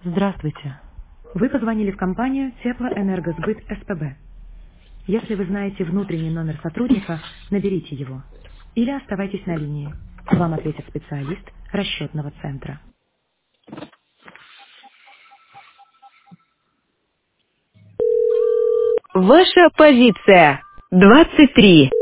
Здравствуйте. Вы позвонили в компанию Теплоэнергосбыт СПБ. Если вы знаете внутренний номер сотрудника, наберите его. Или оставайтесь на линии. Вам ответит специалист расчетного центра. Ваша позиция 23.